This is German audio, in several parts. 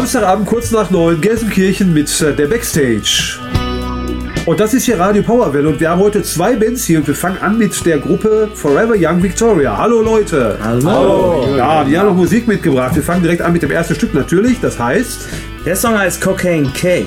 Samstagabend kurz nach 9, Gelsenkirchen mit der Backstage. Und das ist hier Radio Powerwelle und wir haben heute 2 Bands hier und wir fangen an mit der Gruppe Forever Young Victoria. Hallo Leute! Hallo! Ja, die haben noch Musik mitgebracht. Wir fangen direkt an mit dem ersten Stück natürlich, das heißt... Der Song heißt Cocaine Kate.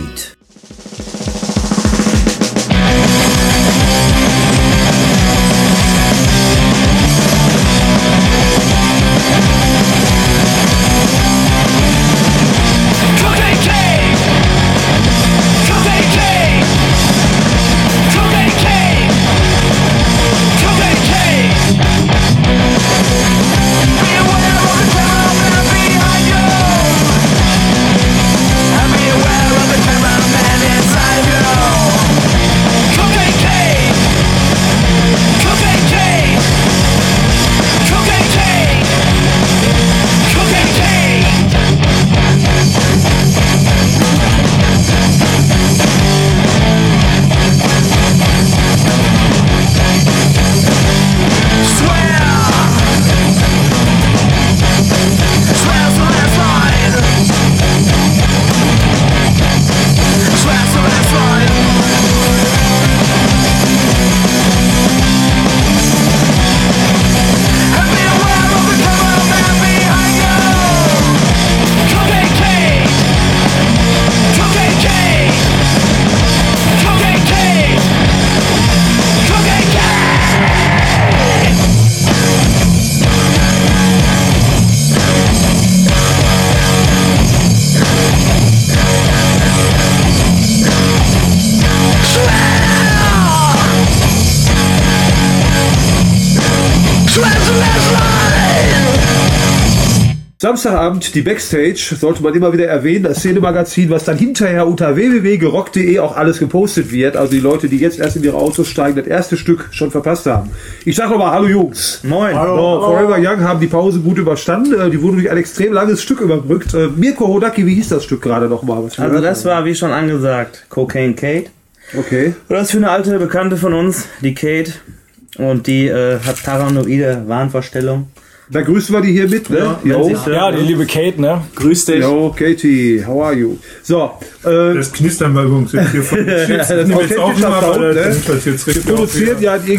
Samstagabend, die Backstage, sollte man immer wieder erwähnen, das Szenemagazin, was dann hinterher unter www.gerockt.de auch alles gepostet wird. Also die Leute, die jetzt erst in ihre Autos steigen, das erste Stück schon verpasst haben. Ich sag nochmal, hallo Jungs. Moin. Hallo. Forever Young haben die Pause gut überstanden. Die wurden durch ein extrem langes Stück überbrückt. Mirko Hodaki, wie hieß das Stück gerade nochmal? Also das war, wie schon angesagt, Cocaine Kate. Okay. Und das ist für eine alte Bekannte von uns, die Kate. Und die hat paranoide Wahnvorstellung. Da grüßen wir die hier mit, ne? Ja, die liebe Kate, ne? Grüß dich. Yo, Katie, how are you? So, das Knistern war übrigens jetzt hier von den Chips. das Jetzt auch mal, weil das jetzt wir produzieren ja in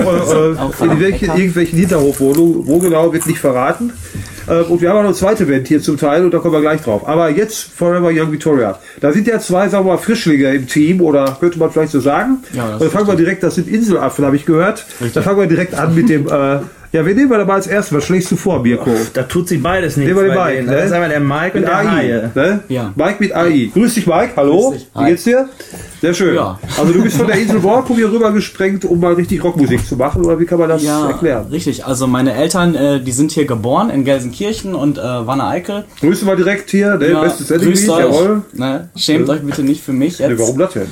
irgendwelchen Hinterhofwohnungen. Wo genau, wird nicht verraten. Und wir haben auch noch eine zweite Band hier zum Teil und da kommen wir gleich drauf. Aber jetzt Forever Young Victoria. Da sind ja 2, sagen wir mal, Frischlinge im Team oder könnte man vielleicht so sagen. Ja, dann fangen wir direkt, das sind Inselaffen, habe ich gehört. Richtig. Da fangen wir direkt an mit dem... ja, wen nehmen wir da mal als erstes? Was schlägst du vor, Mirko? Da tut sich beides nicht. Nehmen wir den Mike, ne? Das ist einmal der Mike und der Haie. Ne? Ja. Mike mit AI. Grüß dich, Mike. Hallo. Dich. Wie geht's dir? Sehr schön. Ja. Also du bist von der Insel Borkum hier rüber gesprengt, um mal richtig Rockmusik zu machen, oder wie kann man das erklären? Richtig. Also meine Eltern, die sind hier geboren in Gelsenkirchen und Wanne-Eickel. Grüßen wir direkt hier, ne? Ja, Bestes Setting, grüßt euch. jawohl. Ne? Schämt euch bitte nicht für mich jetzt. Ne, warum das denn?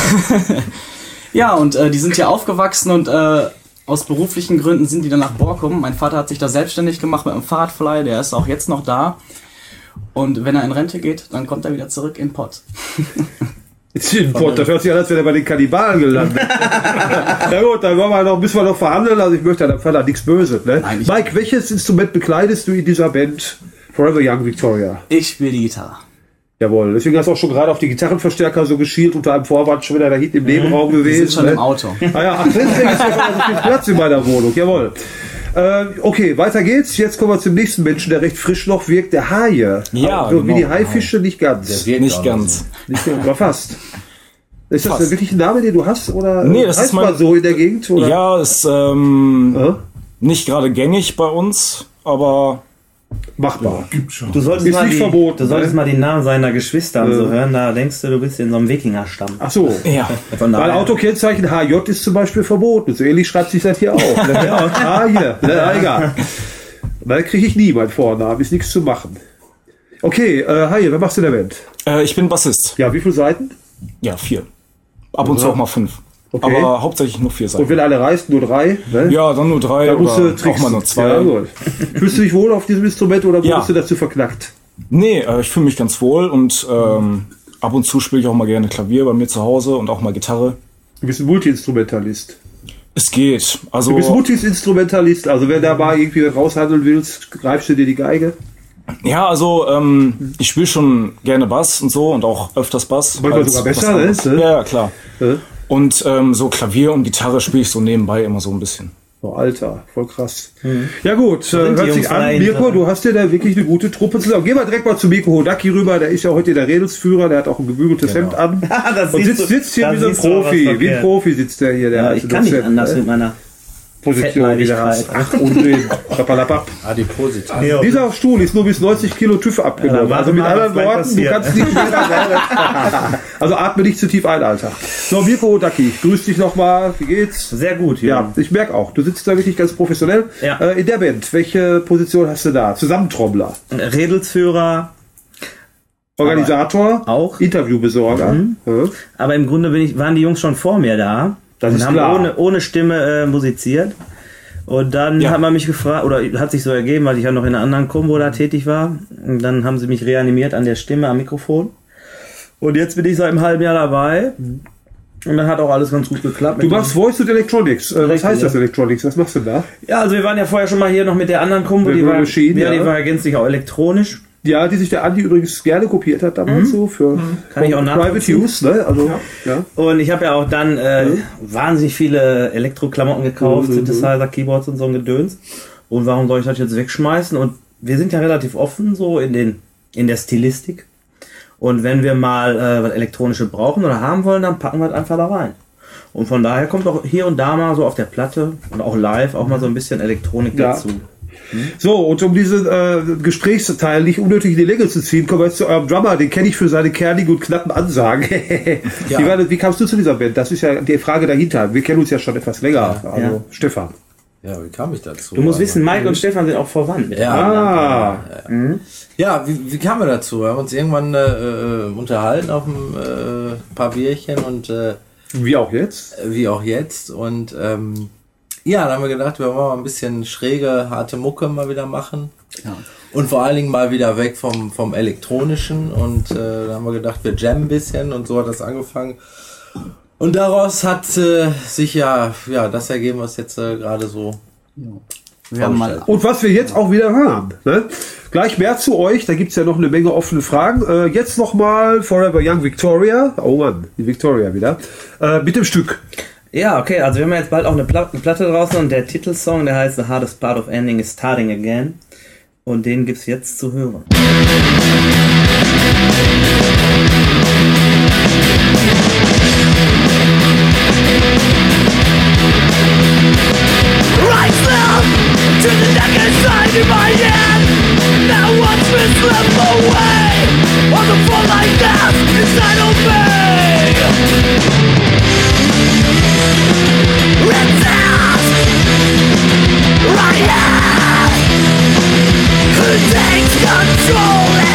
Ja, und die sind hier aufgewachsen und aus beruflichen Gründen sind die dann nach Borkum. Mein Vater hat sich da selbstständig gemacht mit einem Fahrradverleih, der ist auch jetzt noch da. Und wenn er in Rente geht, dann kommt er wieder zurück in Pott. Jetzt in Pott, das hört sich an, als wäre er bei den Kannibalen gelandet. Na gut, dann müssen wir noch verhandeln, also ich möchte deinem Vater nichts Böses. Ne? Nein, Mike, welches Instrument bekleidest du in dieser Band Forever Young Victoria? Ich spiele die Gitarre. Jawohl, deswegen hast du auch schon gerade auf die Gitarrenverstärker so geschielt, unter einem Vorwand schon wieder da hinten im Nebenraum gewesen. Wir sind schon im Auto. Ah ja, ach, deswegen ist ja so viel Platz in meiner Wohnung, jawohl. Okay, weiter geht's. Jetzt kommen wir zum nächsten Menschen, der recht frisch noch wirkt, der Haie. Ja, also, genau. Wie die Haifische, nicht ganz. Nicht ganz. Nicht ganz, aber fast. Ist das wirklich ein Name, den du hast? Oder Nee, das ist mal so in der Gegend? Oder? Ja, ist nicht gerade gängig bei uns, aber machbar. Gibt schon. Du solltest, Ist mal nicht die, verboten, du solltest ne? mal den Namen seiner Geschwister so hören, da denkst du bist in so einem Wikingerstamm. Ach so. ja. Weil Autokennzeichen HJ ist zum Beispiel verboten. So ähnlich schreibt sich das hier auch. Hier. Egal. Da kriege ich nie meinen Vornamen. Ist nichts zu machen. Okay, Haie, was machst du in der Band? Ich bin Bassist. Ja, wie viele Seiten? Ja, 4. Ab und zu auch mal 5. Okay. Aber hauptsächlich nur 4 Seiten. Und wenn alle reist, nur 3? Ne? Ja, dann nur 3 Da musst oder du auch mal nur 2. Ja, gut. Fühlst du dich wohl auf diesem Instrument oder Ja. wurdest du dazu verknackt? Nee, ich fühle mich ganz wohl und ab und zu spiele ich auch mal gerne Klavier bei mir zu Hause und auch mal Gitarre. Du bist ein Multi-Instrumentalist. Es geht. Also Du bist Multi-Instrumentalist, also wenn da mal irgendwie was raushandeln willst, greifst du dir die Geige? Ja, also ich spiele schon gerne Bass und so und auch öfters Bass. Manchmal sogar besser, ne? Ja, klar. Ja. Und so Klavier und Gitarre spiele ich so nebenbei immer so ein bisschen. Oh, Alter, voll krass. Ja gut, sind die hört sich Jungs an. rein, Mirko, oder? du hast ja da wirklich eine gute Truppe zusammen. Geh mal direkt mal zu Mirko Hodaki rüber, der ist ja heute der Redelsführer, der hat auch ein gebügeltes Hemd an. Das Und siehst du- sitzt hier da wie so ein siehst du was Profi. Wie ein verkehrt. Profi sitzt der hier. Der Ja, alte ich kann nicht Dozent, anders ne? mit meiner Position, die du hast. Fettleibigkeit. Ach, Unsinn. Papalapap. Adipositas. Dieser Stuhl ist nur bis 90 Kilo TÜV abgenommen. Ja, Also mit warte mal, anderen was Worten, du gleich kannst nicht mehr. Also atme nicht zu tief ein, Alter. So, Mirko Hodaki, grüß dich nochmal. Wie geht's? Sehr gut, Ja, ich merke auch, du sitzt da wirklich ganz professionell. Ja. In der Band, welche Position hast du da? Zusammentrommler, Redelsführer, Organisator, auch. Interviewbesorger. Ja. aber im Grunde waren die Jungs schon vor mir da Das und ist haben klar. ohne Stimme musiziert. Und dann Ja. hat man mich gefragt, oder hat sich so ergeben, weil ich ja noch in einer anderen Kombo da tätig war. Und dann haben sie mich reanimiert an der Stimme, am Mikrofon. Und jetzt bin ich seit einem halben Jahr dabei. Und dann hat auch alles ganz gut geklappt. Du machst Voice und Electronics. Was Richtig, heißt das ja. Electronics? Was machst du da? Ja, also wir waren ja vorher schon mal hier noch mit der anderen Kombo, Mit die Roll war, Machine, ja, ja. die war gänzlich auch elektronisch. Ja, die sich der Andi übrigens gerne kopiert hat damals so für Kann ich auch Private nachvollziehen. Use, ne? Also, ja. Und ich habe ja auch dann wahnsinnig viele Elektroklamotten gekauft, Synthesizer, Keyboards und so ein Gedöns. Und warum soll ich das jetzt wegschmeißen? Und wir sind ja relativ offen so in der Stilistik. Und wenn wir mal was Elektronische brauchen oder haben wollen, dann packen wir es einfach da rein. Und von daher kommt auch hier und da mal so auf der Platte und auch live auch mal so ein bisschen Elektronik Ja. dazu. So, und um diesen Gesprächsteil nicht unnötig in die Länge zu ziehen, kommen wir jetzt zu eurem Drummer. Den kenne ich für seine kernigen und knappen Ansagen. Wie kamst du zu dieser Band? Das ist ja die Frage dahinter. Wir kennen uns ja schon etwas länger. Also, Ja. Stefan. Ja, wie kam ich dazu? Du musst Also- wissen, Mike und Stefan sind auch verwandt. Ja, Ah, ja, wie kamen wir dazu? Wir haben uns irgendwann unterhalten auf ein paar Bierchen und wie auch jetzt? wie auch jetzt. Und ja, dann haben wir gedacht, wir wollen mal ein bisschen schräge, harte Mucke mal wieder machen. Ja. Und vor allen Dingen mal wieder weg vom Elektronischen. Und da haben wir gedacht, wir jammen ein bisschen und so hat das angefangen. Und daraus hat sich ja das ergeben, was jetzt gerade so. Wir haben mal Und was wir jetzt auch wieder hören. Ne? Gleich mehr zu euch, da gibt's ja noch eine Menge offene Fragen. Jetzt nochmal Forever Young Victoria. Oh Mann, die Victoria wieder. Mit dem Stück. Ja, okay, also wir haben ja jetzt bald auch eine Platte draußen und der Titelsong, der heißt The Hardest Part of Ending is Starting Again. Und den gibt's jetzt zu hören. Right down to the neck inside in my head. Now what's been slipped away on the floor like that inside of me. It's out right now. Who takes control?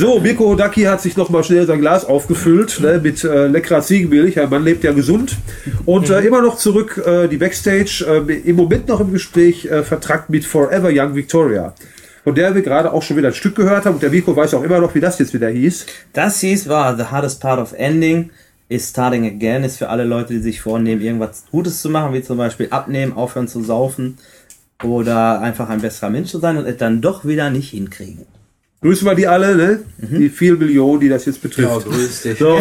So, Mirko Hodaki hat sich nochmal schnell sein Glas aufgefüllt, ne, mit leckerer Ziegenmilch. Ja, man lebt ja gesund. Und immer noch zurück, die Backstage, im Moment noch im Gespräch, vertragt mit Forever Young Victoria. Von der wir gerade auch schon wieder ein Stück gehört haben. Und der Mirko weiß auch immer noch, wie das jetzt wieder hieß. Das war The Hardest Part of Ending is Starting Again, ist für alle Leute, die sich vornehmen, irgendwas Gutes zu machen, wie zum Beispiel abnehmen, aufhören zu saufen oder einfach ein besserer Mensch zu sein und es dann doch wieder nicht hinkriegen. Grüßen wir die alle, ne? Die 4 Millionen, die das jetzt betrifft. Ja, grüß dich. So.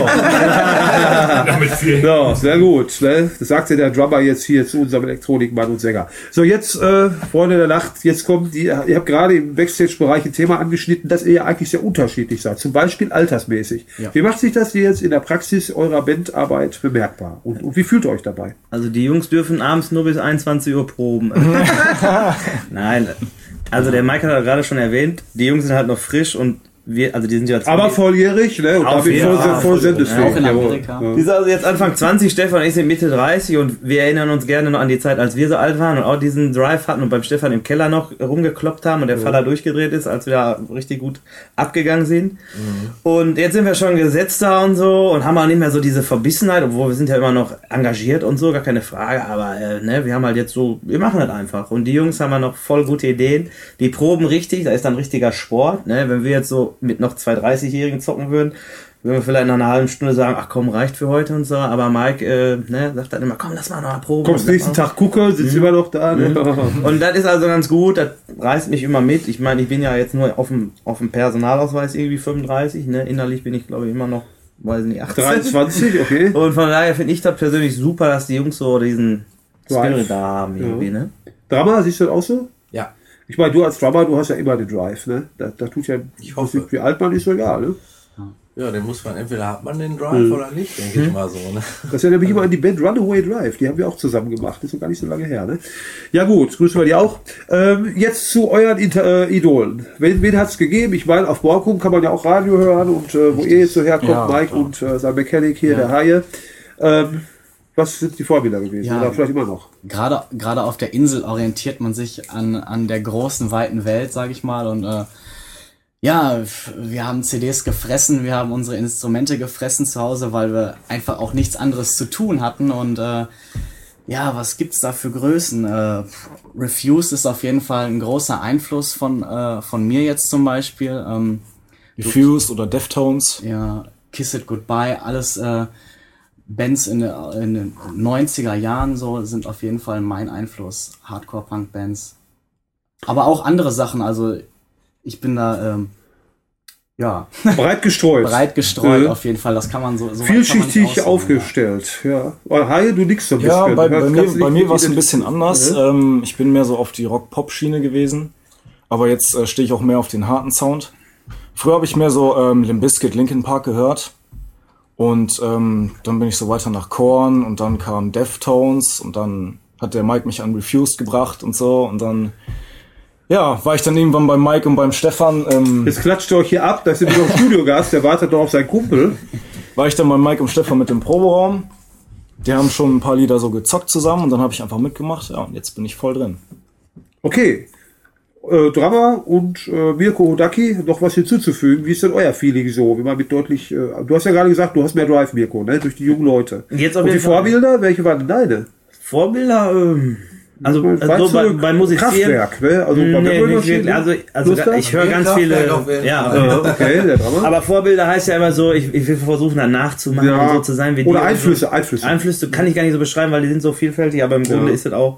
So, sehr gut. Ne? Das sagt ja der Drummer jetzt hier zu unserem Elektronikmann und Sänger. So, jetzt, Freunde der Nacht, jetzt kommt ihr habt gerade im Backstage-Bereich ein Thema angeschnitten, dass ihr ja eigentlich sehr unterschiedlich seid. Zum Beispiel altersmäßig. Ja. Wie macht sich das jetzt in der Praxis eurer Bandarbeit bemerkbar? Und wie fühlt ihr euch dabei? Also die Jungs dürfen abends nur bis 21 Uhr proben. Nein. Also der Mike hat gerade schon erwähnt, die Jungs sind halt noch frisch und wir, also die sind ja jetzt aber volljährig, ne? Und damit voll sendesfähig. Auch in Amerika. Ja. Die sind also jetzt Anfang 20, Stefan und ich sind Mitte 30 und wir erinnern uns gerne noch an die Zeit, als wir so alt waren und auch diesen Drive hatten und beim Stefan im Keller noch rumgekloppt haben und der Vater durchgedreht ist, als wir da richtig gut abgegangen sind. Und jetzt sind wir schon gesetzter und so und haben auch nicht mehr so diese Verbissenheit, obwohl wir sind ja immer noch engagiert und so, gar keine Frage, aber ne, wir haben halt jetzt so, wir machen das einfach. Und die Jungs haben ja noch voll gute Ideen, die proben richtig, da ist dann richtiger Sport, ne, wenn wir jetzt so mit noch 2 30-Jährigen zocken würden wir vielleicht nach einer halben Stunde sagen, ach komm, reicht für heute und so, aber Mike sagt dann immer, komm, lass mal noch eine Probe. Kommst nächsten Tag gucke, sitzt immer noch da. Ne? Und das ist also ganz gut, das reißt mich immer mit. Ich meine, ich bin ja jetzt nur auf dem Personalausweis irgendwie 35, ne? Innerlich bin ich, glaube ich, immer noch, weiß nicht, 18. 23, okay. Und von daher finde ich das persönlich super, dass die Jungs so diesen Spirit da haben irgendwie, ne? Drama, siehst du das auch so? Ja. Ich meine, du als Drummer, du hast ja immer den Drive, ne? Da tut ja, ich hoffe. Wie alt man ist, so egal, ne? Ja, den muss man, entweder hat man den Drive oder nicht, denke ich mal so, ne? Das ist ja nämlich immer die Band Runaway Drive, die haben wir auch zusammen gemacht, das ist noch gar nicht so lange her, ne? Ja gut, grüßen wir die auch. Jetzt zu euren Idolen. Wen hat's gegeben? Ich meine, auf Borkum kann man ja auch Radio hören und wo ihr jetzt so herkommt, ja, Mike klar. Und sein Mechanic hier, der Haie. Was sind die Vorbilder gewesen? Ja, oder vielleicht immer noch? Gerade auf der Insel orientiert man sich an der großen, weiten Welt, sage ich mal. Und ja, wir haben CDs gefressen, wir haben unsere Instrumente gefressen zu Hause, weil wir einfach auch nichts anderes zu tun hatten. Und ja, was gibt's da für Größen? Refused ist auf jeden Fall ein großer Einfluss von mir jetzt zum Beispiel. Refused oder Deftones. Ja, Kiss It Goodbye, alles Bands in den 90er Jahren so sind auf jeden Fall mein Einfluss. Hardcore-Punk-Bands. Aber auch andere Sachen, also ich bin da, ja. Breit gestreut. Breit gestreut, auf jeden Fall. Das kann man so vielschichtig aufgestellt, ja. Haie, du nix so ein bisschen. Ja, bei mir war es ein bisschen anders. Ich bin mehr so auf die Rock-Pop-Schiene gewesen. Aber jetzt stehe ich auch mehr auf den harten Sound. Früher habe ich mehr so Limp Bizkit, Linkin Park gehört. Und dann bin ich so weiter nach Korn und dann kam Deftones und dann hat der Mike mich an Refused gebracht und so und dann ja, war ich dann irgendwann beim Mike und beim Stefan. Jetzt klatscht ihr euch hier ab, da ist nämlich noch Studiogast, der wartet doch auf seinen Kumpel. War ich dann bei Mike und Stefan mit dem Proberaum. Die haben schon ein paar Lieder so gezockt zusammen und dann habe ich einfach mitgemacht. Ja, und jetzt bin ich voll drin. Okay. Drummer und Mirko Hodaki, noch was hinzuzufügen. Wie ist denn euer Feeling so? Wie man mit deutlich, du hast ja gerade gesagt, du hast mehr Drive, Mirko, ne? Durch die jungen Leute. Jetzt auf und jeden die Vorbilder, welche waren denn deine? Vorbilder, also beim Musizieren. Kraftwerk, ne? Also nicht wirklich. Also ich höre ganz viele. Ja, okay, der Drummer. Aber Vorbilder heißt ja immer so, ich will versuchen, dann nachzumachen und so zu sein wie die. Oder Einflüsse. Einflüsse kann ich gar nicht so beschreiben, weil die sind so vielfältig, aber im Grunde ist es auch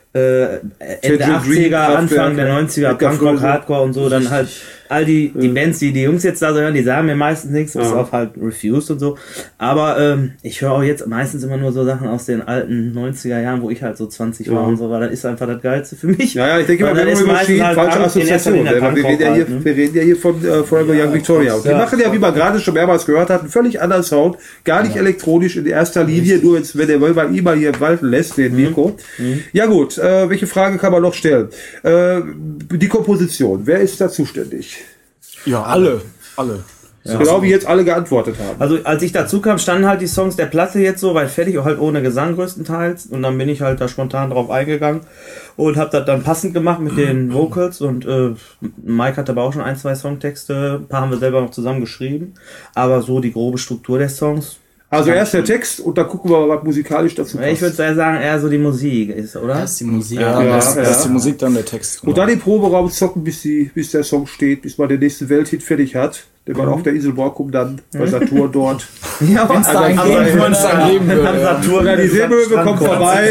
Ende 80er, Anfang der 90er, Punkrock, Hardcore und so, dann halt all die Bands, die Jungs jetzt da so hören, die sagen mir meistens nichts, bis auf halt Refused und so. Aber ich höre auch jetzt meistens immer nur so Sachen aus den alten 90er Jahren, wo ich halt so 20 war und so, weil das ist einfach das Geilste für mich. Ja, ich denke mal, wenn man falsche Assoziation. Wir reden ja hier von Forever Young Victoria. Und die machen ja, wie man gerade schon mehrmals gehört hat, einen völlig anderen Sound, gar nicht elektronisch in erster Linie, nur jetzt, wenn der Wölber immer hier walten lässt, den Mirko. Ja gut, welche Frage kann man noch stellen? Die Komposition, wer ist da zuständig? Ja, alle. Ja. Genau wie jetzt alle geantwortet haben. Also als ich dazu kam, standen halt die Songs der Platte jetzt so weit fertig, halt ohne Gesang größtenteils. Und dann bin ich halt da spontan drauf eingegangen und habe das dann passend gemacht mit den Vocals. Und Mike hatte aber auch schon 1, 2 Songtexte, ein paar haben wir selber noch zusammen geschrieben. Aber so die grobe Struktur der Songs. Also erst der Text und dann gucken wir mal, was musikalisch dazu passt. Ich würde sagen, eher so die Musik ist, oder? Erst die Musik. Erst die Musik, dann der Text. Und dann den Proberaum zocken, bis der Song steht, bis man den nächsten Welthit fertig hat. Den man auf der Insel Borkum dann bei Saturn dort. Ja, wenn es da einen geben würde. Oder die Seemöwe kommt vorbei.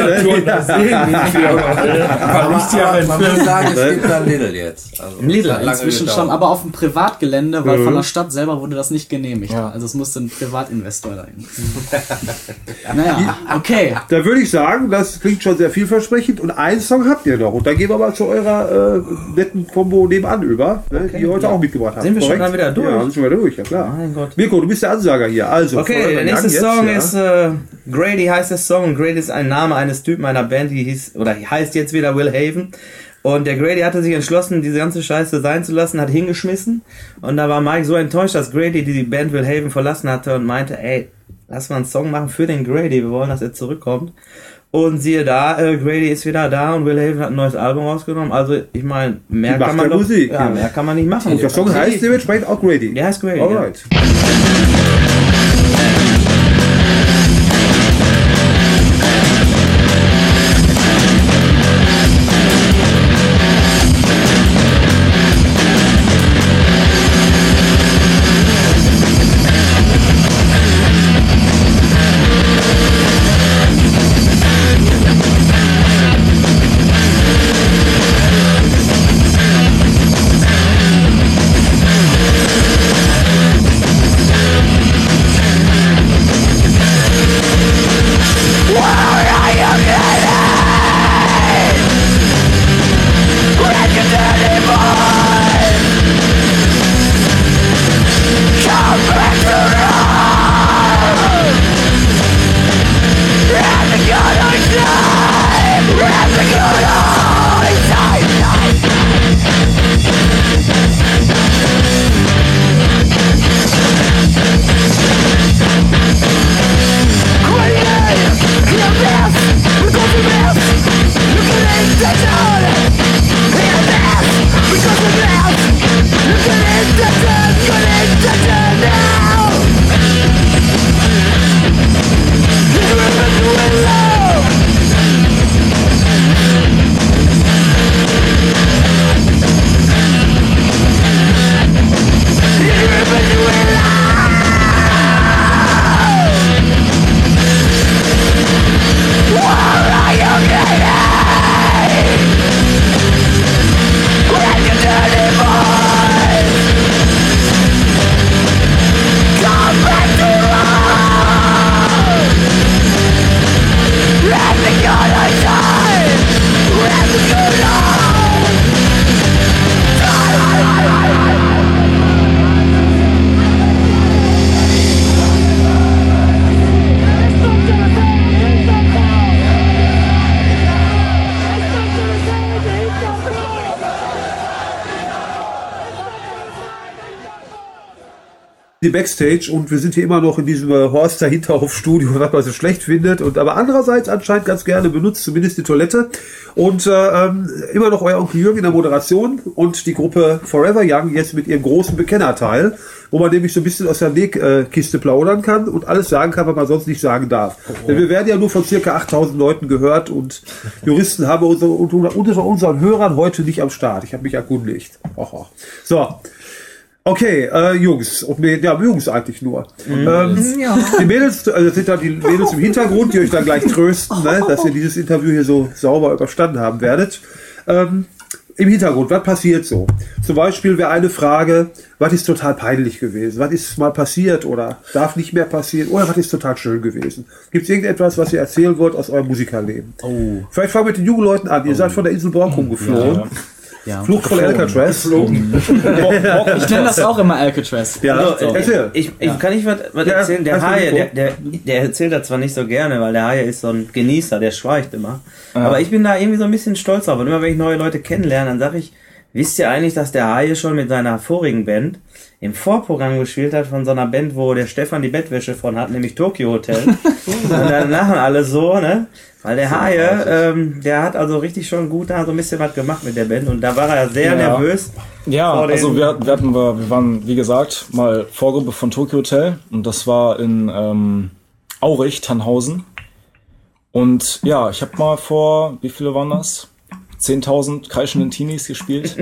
Man muss sagen, es gibt da Lidl jetzt. Also, Lidl inzwischen schon, aber auf dem Privatgelände, weil von der Stadt selber wurde das nicht genehmigt. Ja. Also es musste ein Privatinvestor rein. Naja, okay. Da würde ich sagen, das klingt schon sehr vielversprechend und einen Song habt ihr noch. Und dann gehen wir mal zu eurer netten Kombo nebenan über, die ihr heute auch mitgebracht habt. Sind wir schon dann wieder durch? Ja, sind schon wieder durch, ja klar. Mein Gott. Mirko, du bist der Ansager hier. Also, okay, der nächste Song ist Grady heißt der Song. Grady ist ein Name eines Typen einer Band, die heißt jetzt wieder Will Haven. Und der Grady hatte sich entschlossen, diese ganze Scheiße sein zu lassen, hat hingeschmissen. Und da war Mike so enttäuscht, dass Grady die Band Will Haven verlassen hatte und meinte, ey, lass mal einen Song machen für den Grady, wir wollen, dass er zurückkommt. Und siehe da, Grady ist wieder da und Will Haven hat ein neues Album rausgenommen. Also ich meine, mehr kann man Musik, mehr kann man nicht machen. Und der Song heißt dementsprechend auch Grady. Der heißt Grady. Alright. Ja. die Backstage und wir sind hier immer noch in diesem Horster Hinterhof-Studio, was man so schlecht findet, und aber andererseits anscheinend ganz gerne benutzt, zumindest die Toilette. Und immer noch euer Onkel Jürgen in der Moderation und die Gruppe Forever Young jetzt mit ihrem großen Bekennerteil, wo man nämlich so ein bisschen aus der Nähkiste plaudern kann und alles sagen kann, was man sonst nicht sagen darf. Denn wir werden ja nur von circa 8000 Leuten gehört und Juristen haben wir unter unseren Hörern heute nicht am Start. Ich habe mich erkundigt. So. Okay, Jungs, und Jungs eigentlich nur. Die Mädels, das sind dann die Mädels im Hintergrund, die euch dann gleich trösten, ne, dass ihr dieses Interview hier so sauber überstanden haben werdet. Im Hintergrund, was passiert so? Zum Beispiel wäre eine Frage, was ist total peinlich gewesen? Was ist mal passiert oder darf nicht mehr passieren? Oder was ist total schön gewesen? Gibt es irgendetwas, was ihr erzählen wollt aus eurem Musikerleben? Vielleicht fangen wir mit den jungen Leuten an. Ihr seid von der Insel Borkum geflogen. Ja, Flucht von Alcatraz. Ich nenne das auch immer Alcatraz. Ja, also, ich kann nicht was erzählen. Der Haie, der erzählt das zwar nicht so gerne, weil der Haie ist so ein Genießer, der schweigt immer. Aber ich bin da irgendwie so ein bisschen stolz drauf. Und immer wenn ich neue Leute kennenlerne, dann sage ich, Wisst ihr eigentlich, dass der Haie schon mit seiner vorigen Band im Vorprogramm gespielt hat von so einer Band, wo der Stefan die Bettwäsche von hat, nämlich Tokyo Hotel. Und dann lachen alle so, ne? Weil der Haie, der hat also richtig schon gut da so ein bisschen was gemacht mit der Band und da war er sehr nervös. Ja, also wir waren, wie gesagt, mal Vorgruppe von Tokyo Hotel und das war in Aurich, Tannhausen. Und ja, ich habe mal vor, wie viele waren das? 10.000 kreischenden Teenies gespielt.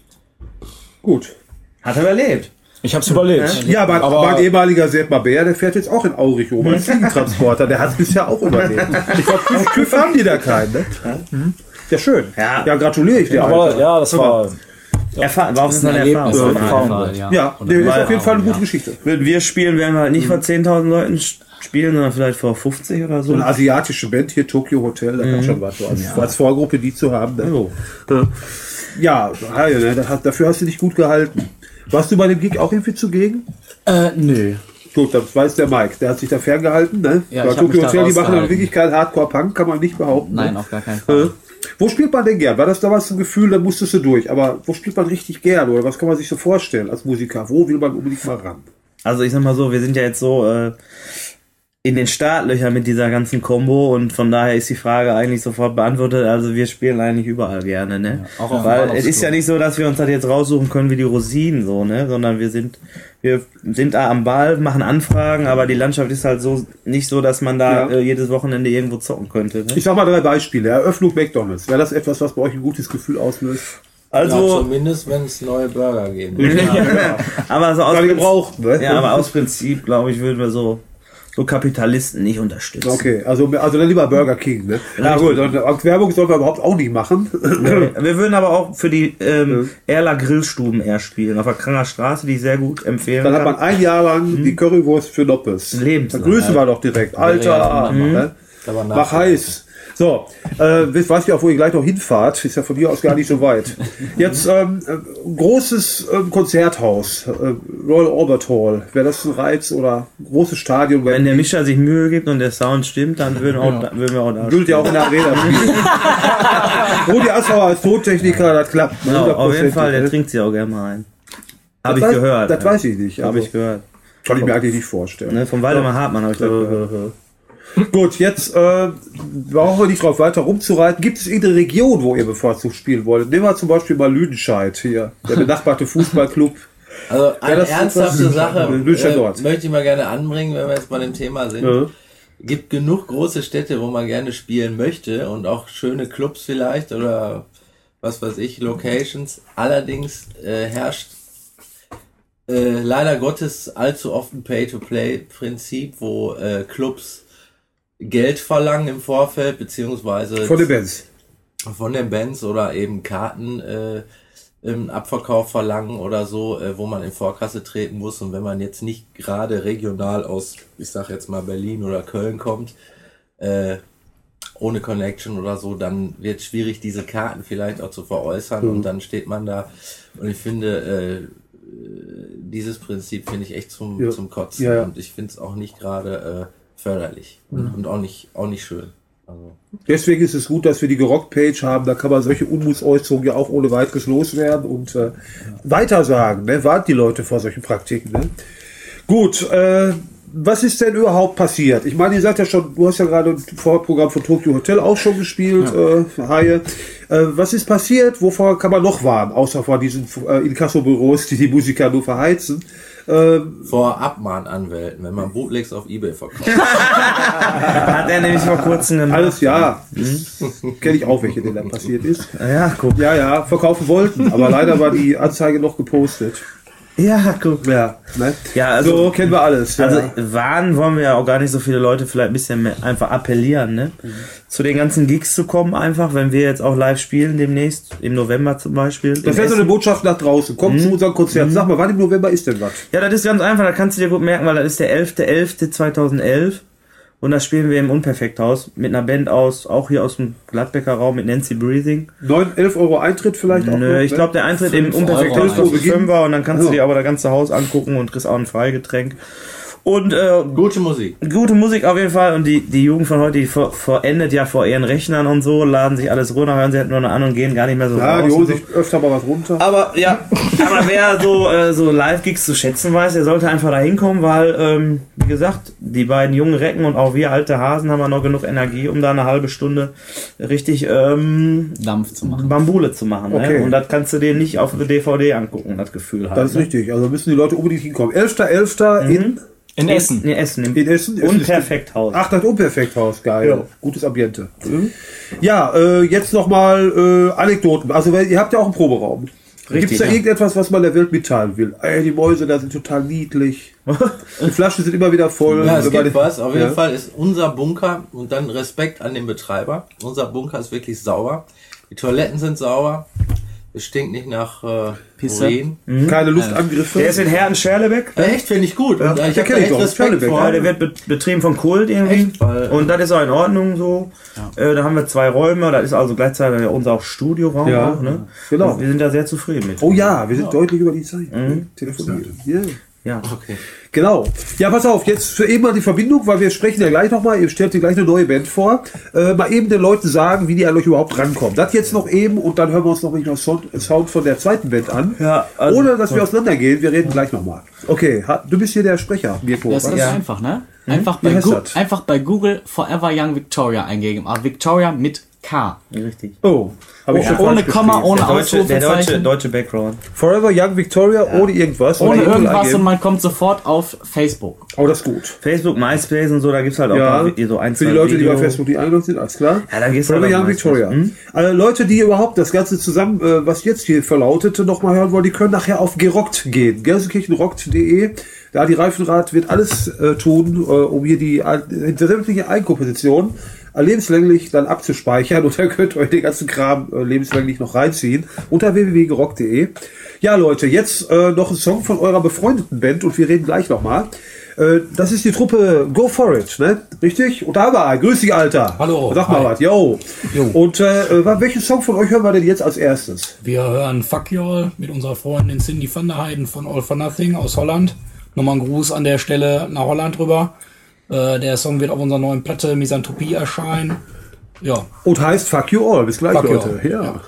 Gut. Hat er überlebt. Ich hab's überlebt. Ja, aber mein ehemaliger Sepp Bär, der fährt jetzt auch in Aurich oben als Fliegentransporter. Der hat es bisher auch überlebt. Ich glaube, TÜV haben die da keinen, ne? Ja, schön. Ja, gratuliere ich dir. Aber Alter. ja, das war... War auf jeden Fall eine Erfahrung. Ja, der ist auf jeden Fall eine gute Geschichte. Wenn wir spielen, werden wir halt nicht vor 10.000 Leuten spielen, sondern vielleicht vor 50 oder so. So eine asiatische Band hier, Tokyo Hotel, da kann schon was. So als Vorgruppe die zu haben. Ne? Ja, dafür hast du dich gut gehalten. Warst du bei dem Gig auch irgendwie zugegen? Nö. Gut, das weiß der Mike. Der hat sich da ferngehalten. Ne? Ja, bei ich hab mich Tokyo da Hotel, die machen dann rausgehalten. wirklich keinen Hardcore-Punk, kann man nicht behaupten. Nein, ne? auf gar keinen Fall. Wo spielt man denn gern? War das damals ein Gefühl, da musstest du durch. Aber wo spielt man richtig gern? Oder was kann man sich so vorstellen als Musiker? Wo will man unbedingt mal ran? Also ich sag mal so, wir sind ja jetzt so in den Startlöchern mit dieser ganzen Combo und von daher ist die Frage eigentlich sofort beantwortet. Also wir spielen eigentlich überall gerne, ne? Ja, auch auf weil dem es ist ja nicht so, dass wir uns das jetzt raussuchen können wie die Rosinen, so, ne? Sondern wir sind da am Ball, machen Anfragen, aber die Landschaft ist halt so nicht so, dass man da jedes Wochenende irgendwo zocken könnte. Ne? Ich sag mal 3 Beispiele. Eröffnung McDonald's. Wäre das etwas, was bei euch ein gutes Gefühl auslöst? Also ja, zumindest wenn es neue Burger geben. aber so aus gebraucht, ne? Ja, aber aus Prinzip, glaube ich, würden wir so Kapitalisten nicht unterstützen. Okay, also dann lieber Burger King, ne? Na gut, und Werbung sollen wir überhaupt auch nicht machen. Wir würden aber auch für die Erler Grillstuben eher spielen, auf der Kranger Straße, die ich sehr gut empfehlen Dann hat kann. man ein Jahr lang die Currywurst für Noppes. Lebenslang. Da grüßen wir doch direkt. Alter, ne? Mach heiß. So, weiß ich auch, wo ihr gleich noch hinfahrt. Ist ja von hier aus gar nicht so weit. Jetzt großes Konzerthaus, Royal Albert Hall. Wäre das ein Reiz oder großes Stadion? Wenn der Mischer sich Mühe gibt und der Sound stimmt, dann würden wir auch da Würde ja auch in der Arena spielen. Rudi Assauer als Tontechniker, das klappt. Ja, auf jeden Fall, der ne? trinkt sie auch gerne mal ein. Habe ich Das gehört. Das weiß ich nicht. Habe ich gehört. Kann ich mir eigentlich nicht vorstellen. Ne, von Waldemar Hartmann habe ich das gehört. Gut, jetzt brauchen wir nicht drauf weiter rumzureiten. Gibt es irgendeine Region, wo ihr bevorzugt spielen wollt? Nehmen wir zum Beispiel mal Lüdenscheid hier, der benachbarte Fußballclub. Also eine das ernsthafte Sache dort. möchte ich mal gerne anbringen, wenn wir jetzt bei dem Thema sind. Ja. Gibt genug große Städte, wo man gerne spielen möchte und auch schöne Clubs vielleicht oder was weiß ich, Locations. Allerdings herrscht leider Gottes allzu oft ein Pay-to-Play-Prinzip, wo Clubs Geld verlangen im Vorfeld, beziehungsweise Von den Bands. Von den Bands oder eben Karten im Abverkauf verlangen oder so, wo man in Vorkasse treten muss. Und wenn man jetzt nicht gerade regional aus, ich sag jetzt mal Berlin oder Köln kommt, ohne Connection oder so, dann wird schwierig, diese Karten vielleicht auch zu veräußern und dann steht man da. Und ich finde, dieses Prinzip finde ich echt zum Kotzen. Ja. Und ich finde es auch nicht gerade förderlich und auch nicht schön. Also. Deswegen ist es gut, dass wir die Gerock-Page haben. Da kann man solche Unmutsäußerungen ja auch ohne weiteres loswerden und weitersagen. Ne? Warnt die Leute vor solchen Praktiken. Ne? Gut, was ist denn überhaupt passiert? Ich meine, ihr seid ja schon, du hast ja gerade ein Vorprogramm von Tokyo Hotel auch schon gespielt, Haie. Was ist passiert? Wovor kann man noch warnen? Außer vor diesen Inkasso-Büros, die Musiker nur verheizen. Vor Abmahnanwälten, wenn man Bootlegs auf eBay verkauft. Hat er nämlich vor kurzem gemacht. Alles, ja. Kenne ich auch welche, denen das passiert ist. Ja, guck. Ja, verkaufen wollten. Aber leider war die Anzeige noch gepostet. Ja, guck. Ja, ne? Ja, also So kennen wir alles. Ja. Also warnen wollen wir ja auch gar nicht so viele Leute, vielleicht ein bisschen mehr einfach appellieren, ne? Zu den ganzen Gigs zu kommen einfach, wenn wir jetzt auch live spielen demnächst, im November zum Beispiel. Das wäre so eine Botschaft nach draußen. Kommt zu unserem Konzert. Sag mal, wann im November ist denn was? Ja, das ist ganz einfach, da kannst du dir gut merken, weil das ist der 11.11.2011 und da spielen wir im Unperfekthaus mit einer Band auch hier aus dem Gladbecker Raum mit Nancy Breathing. 11 Euro Eintritt vielleicht auch? Nö, ich glaube der Eintritt im Unperfekthaus Euro kostet 5er und dann kannst du dir aber das ganze Haus angucken und kriegst auch ein Freigetränk. Und Gute Musik. gute Musik auf jeden Fall. Und die Jugend von heute, die verendet ja vor ihren Rechnern und so, laden sich alles runter, hören sie halt nur noch an und gehen gar nicht mehr so Ja, raus die holen und so. sich öfter mal was runter. Aber wer so Live-Gigs zu schätzen weiß, der sollte einfach da hinkommen, weil, wie gesagt, die beiden jungen Recken und auch wir alte Hasen haben ja noch genug Energie, um da eine halbe Stunde richtig Dampf zu machen. Bambule zu machen. Okay. Ne? Und das kannst du dir nicht auf der DVD angucken, das Gefühl halt. Das ist richtig. Also müssen die Leute unbedingt hinkommen. 11.11. In Essen. In Essen. In Essen. Unperfekthaus. Ach, das Unperfekthaus. Geil. Ja. Gutes Ambiente. Ja, jetzt nochmal Anekdoten. Also ihr habt ja auch einen Proberaum. Gibt es da irgendetwas, was man der Welt mitteilen will? Ey, die Mäuse da sind total niedlich. Die Flaschen sind immer wieder voll. Ja, es gibt was. Auf jeden Ja. Fall ist unser Bunker, und dann Respekt an den Betreiber, unser Bunker ist wirklich sauber. Die Toiletten sind sauber. Es stinkt nicht nach Pisse. Urin. Keine Luftangriffe. Der ist in Herren-Scherlebeck. Echt, finde ich gut. Und ich der habe da kenn ich echt doch. Respekt Schönebeck. vor. Ja, der wird betrieben von Kult irgendwie. Echt? Weil- Und das ist auch in Ordnung so. Da haben wir 2 Räume. Das ist also gleichzeitig unser auch Studioraum. Ja, auch, ne? genau. Und wir sind da sehr zufrieden mit. Oh ja, wir sind deutlich über die Zeit. Telefonieren. Ja. Ja. Okay. Genau. Ja, pass auf, jetzt für eben mal die Verbindung, weil wir sprechen ja gleich nochmal, ihr stellt dir gleich eine neue Band vor. Mal eben den Leuten sagen, wie die an euch überhaupt rankommen. Das jetzt noch eben und dann hören wir uns noch nicht noch Sound von der zweiten Band an. Ja, also- Ohne, dass wir auseinandergehen, wir reden gleich nochmal. Okay, du bist hier der Sprecher, Mirko. Das was? ist einfach, ne? Wie heißt das? Einfach bei Google Forever Young Victoria eingeben. Aber Victoria mit K. Richtig. Oh, habe ich schon Ohne falsch Komma, geschrieben. ohne Der Ausrufezeichen. deutsche Background. Forever Young Victoria, ohne irgendwas. Ohne Oder irgendwas irgendwas eingeben. und man kommt sofort auf Facebook. Oh, das ist gut. Facebook, MySpace und so, da gibt's halt auch Ja, noch so ein, für die zwei Leute, die bei Video- Facebook nicht eingeloggt sind, alles klar. Ja, dann gehst du Forever halt auf Young MySpace. Victoria. Alle Leute, die überhaupt das Ganze zusammen, was jetzt hier verlautete, nochmal hören wollen, die können nachher auf gerockt gehen. Gelsenkirchenrockt.de. Da die Reifenrad wird alles tun, um hier die sämtliche Eigenkomposition lebenslänglich dann abzuspeichern und dann könnt ihr euch den ganzen Kram lebenslänglich noch reinziehen unter www.gerockt.de. Ja, Leute, jetzt noch ein Song von eurer befreundeten Band und wir reden gleich nochmal. Das ist die Truppe Go For It, ne? Richtig? Und da haben wir einen. Grüß dich, Alter. Hallo. Sag mal Hi. was. Yo. Jo. Und welchen Song von euch hören wir denn jetzt als erstes? Wir hören Fuck Y'all mit unserer Freundin Cindy van der Heiden von All for Nothing aus Holland. Nochmal ein Gruß an der Stelle nach Holland rüber. Der Song wird auf unserer neuen Platte Misanthropie erscheinen. Ja, Und heißt Fuck You All. Bis gleich, Fuck You Leute. All. Ja. Ja.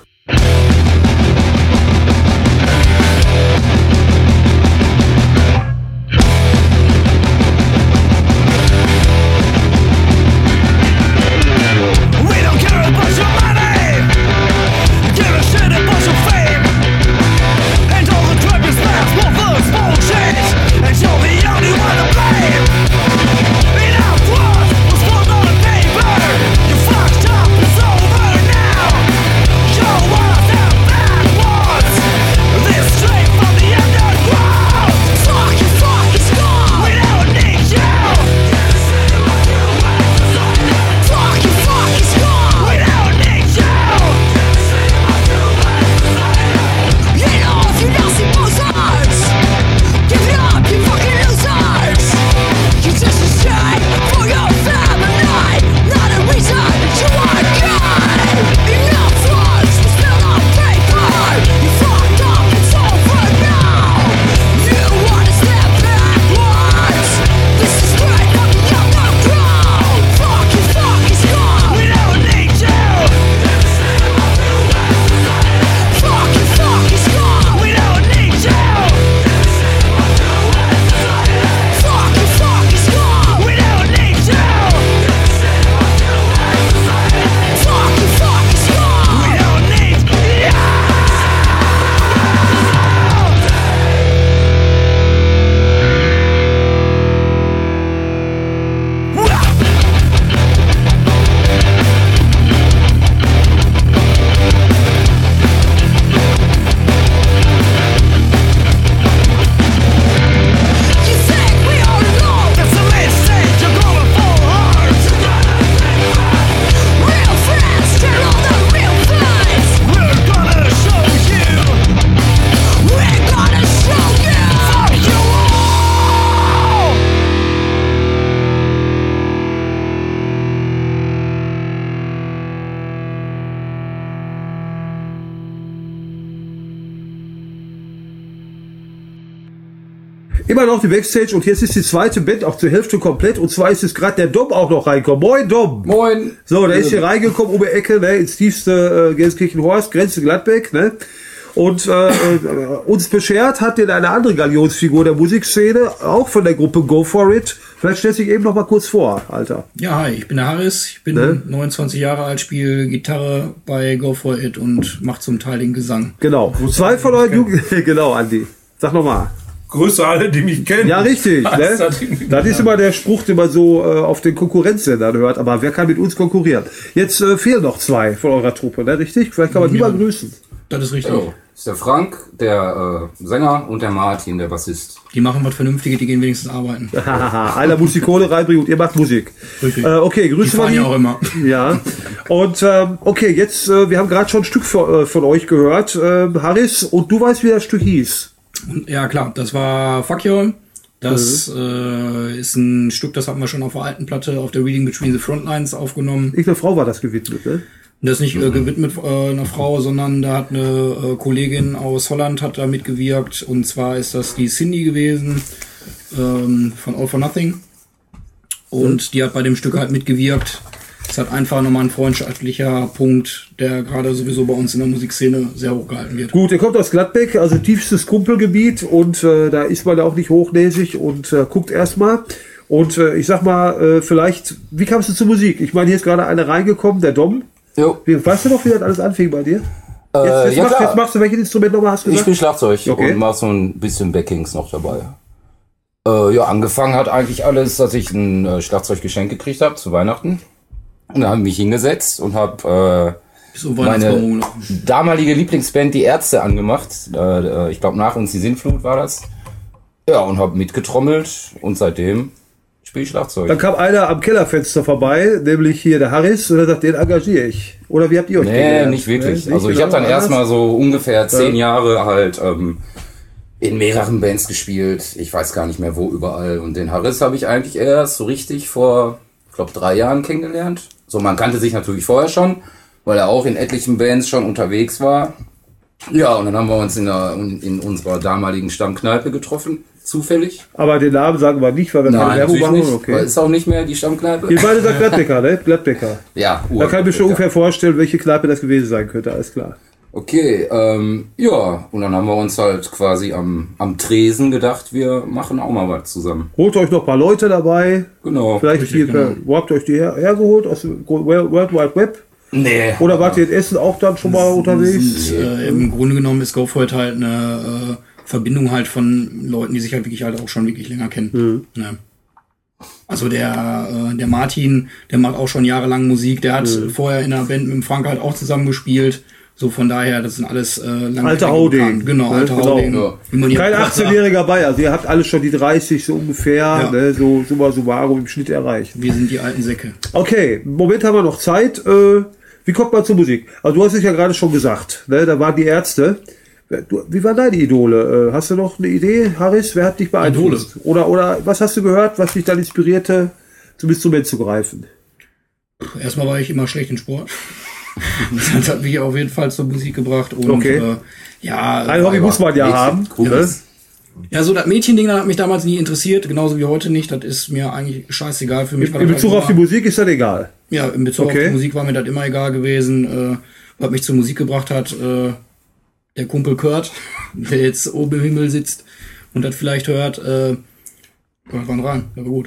We don't care about your money. Give a shit about your fame. And all the crap is left will lose, won't change. And you're the only one to blame. Enough words was put on the paper. You fucked up, it's over now. Show us that Immer noch die Backstage und jetzt ist die zweite Band auch zur Hälfte komplett und zwar ist es gerade der Dom auch noch reingekommen. Moin Dom! Moin! So, der ist hier reingekommen um die Ecke, ne, ins tiefste Gelsenkirchen-Horst, Grenze Gladbeck, ne? Und uns beschert hat den eine andere Galionsfigur der Musikszene, auch von der Gruppe Go For It. Vielleicht stellst du dich eben noch mal kurz vor, Alter. Ja, hi, ich bin der Harris, ich bin 29 Jahre alt, spiele Gitarre bei Go For It und mache zum Teil den Gesang. Genau. Zwei von euch, genau, Andi. Sag noch mal. Grüße alle, die mich kennen. Ja, richtig. Ne? Das ist immer der Spruch, den man so auf den Konkurrenzsendern hört. Aber wer kann mit uns konkurrieren? Jetzt fehlen noch zwei von eurer Truppe, ne? Richtig? Vielleicht kann man die mal grüßen. Das ist richtig. Oh, das ist der Frank, der Sänger und der Martin, der Bassist. Die machen was Vernünftiges, die gehen wenigstens arbeiten. Einer muss die Kohle reinbringen und ihr macht Musik. Richtig. Okay, Die grüßen wir fahren die. ja auch immer. Ja. Und okay, jetzt, wir haben gerade schon ein Stück von euch gehört, Harris, und du weißt, wie das Stück hieß. Und, ja, klar, das war Fuck You. Das ist ein Stück, das hatten wir schon auf der alten Platte auf der Reading Between the Frontlines aufgenommen. Ich, eine Frau war das gewidmet, ne? Das ist nicht gewidmet einer Frau, sondern da hat eine Kollegin aus Holland hat da mitgewirkt. Und zwar ist das die Cindy gewesen, von All for Nothing. Und die hat bei dem Stück halt mitgewirkt. Es hat einfach nochmal ein freundschaftlicher Punkt, der gerade sowieso bei uns in der Musikszene sehr hoch gehalten wird. Gut, ihr kommt aus Gladbeck, also tiefstes Kumpelgebiet und da ist man auch nicht hochnäsig und guckt erstmal. Und ich sag mal, vielleicht, wie kamst du zur Musik? Ich meine, hier ist gerade einer reingekommen, der Dom. Jo. Weißt du noch, wie das alles anfing bei dir? Jetzt machst du welches Instrument nochmal, hast du Ich gesagt? spiele Schlagzeug Okay. und mache so ein bisschen Backings noch dabei. Ja, angefangen hat eigentlich alles, dass ich ein Schlagzeuggeschenk gekriegt habe zu Weihnachten. Und da habe ich mich hingesetzt und habe So meine damalige Lieblingsband, die Ärzte, angemacht. Ich glaube, nach uns die Sintflut war das. Ja, und habe mitgetrommelt und seitdem spiele ich Schlagzeug. Dann kam einer am Kellerfenster vorbei, nämlich hier der Harris, und er sagt, den engagiere ich. Oder wie habt ihr euch Nee, kennengelernt? nicht wirklich. Nee, Also ich genau, habe dann anders? erstmal so ungefähr 10 Jahre halt in mehreren Bands gespielt. Ich weiß gar nicht mehr wo überall. Und den Harris habe ich eigentlich erst so richtig vor, ich glaube, 3 Jahren kennengelernt. So, man kannte sich natürlich vorher schon, weil er auch in etlichen Bands schon unterwegs war. Ja, und dann haben wir uns in unserer damaligen Stammkneipe getroffen, zufällig. Aber den Namen sagen wir nicht, weil wir keine Nein, Werbung natürlich machen. nicht, Okay. weil ist auch nicht mehr die Stammkneipe. Ihr beide sagt Gladbecker, ne? Gladbecker. Ja, Da kann ich mir schon ungefähr vorstellen, welche Kneipe das gewesen sein könnte, alles klar. Okay, ja, und dann haben wir uns halt quasi am Tresen gedacht, wir machen auch mal was zusammen. Holt euch noch ein paar Leute dabei. Genau. Vielleicht Richtig, hier, wo habt ihr euch die hergeholt? Aus dem World Wide Web? Nee. Oder wart ihr in Essen auch dann schon mal unterwegs? Im Grunde genommen ist Go For It halt eine Verbindung halt von Leuten, die sich halt wirklich halt auch schon wirklich länger kennen. Ja. Also der Martin, der macht auch schon jahrelang Musik, der hat vorher in einer Band mit dem Frank halt auch zusammen gespielt. So von daher, das sind alles lange Alte Hauding. bekannt. Genau, alte Genau. Hauding. Ja. Wie man hier Kein auch sagt, 18-Jähriger bei, also ihr habt alle schon die 30 so ungefähr, Ja. ne, so summa summarum im Schnitt erreicht. Wir sind die alten Säcke. Okay, im Moment haben wir noch Zeit. Wie kommt man zur Musik? Also du hast es ja gerade schon gesagt, ne, da waren die Ärzte. Wie waren deine Idole? Hast du noch eine Idee, Harris? Wer hat dich beeinflusst? Oder was hast du gehört, was dich dann inspirierte, zum Instrument zu greifen? Erstmal war ich immer schlecht in Sport. Das hat mich auf jeden Fall zur Musik gebracht. Und Okay. ja, Ein Hobby muss man ja Mädchen, haben. cool. Ne? ja, so das Mädchending, das hat mich damals nie interessiert, genauso wie heute nicht. Das ist mir eigentlich scheißegal für mich. In Bezug auf die Musik ist das egal. Ja, in Bezug Okay. auf die Musik war mir das immer egal gewesen. Was mich zur Musik gebracht hat, der Kumpel Kurt, der jetzt oben im Himmel sitzt und das vielleicht hört, wann rein, aber gut.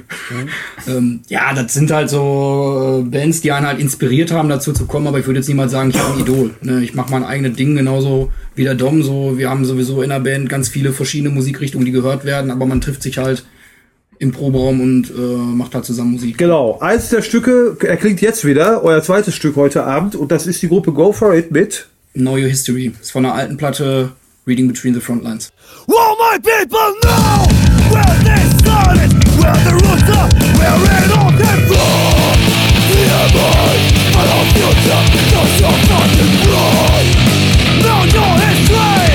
Ja, das sind halt so Bands, die einen halt inspiriert haben, dazu zu kommen, aber ich würde jetzt niemals sagen, ich habe ein Idol. Ne? Ich mache mein eigenes Ding, genauso wie der Dom. So, wir haben sowieso in der Band ganz viele verschiedene Musikrichtungen, die gehört werden, aber man trifft sich halt im Proberaum und macht halt zusammen Musik. Genau. Eins der Stücke erklingt jetzt wieder, euer zweites Stück heute Abend, und das ist die Gruppe Go For It mit Know Your History. Ist von einer alten Platte Reading Between the Frontlines. All my people know where they started, where the roots are, where it all came from. Nearby, but our future does your fucking right. Know your history.